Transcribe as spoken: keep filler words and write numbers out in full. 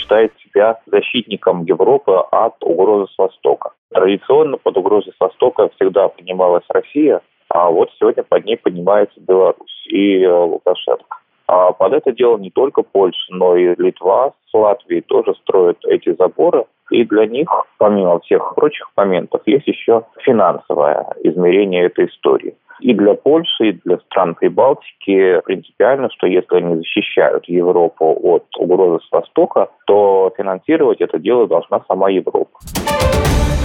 считает себя защитником Европы от угрозы с Востока. Традиционно под угрозой с Востока всегда понималась Россия, а вот сегодня под ней поднимается Беларусь и Лукашенко. А под это дело не только Польша, но и Литва с Латвией тоже строят эти заборы. И для них, помимо всех прочих моментов, есть еще финансовое измерение этой истории. И для Польши, и для стран Прибалтики принципиально, что если они защищают Европу от угрозы с Востока, то финансировать это дело должна сама Европа.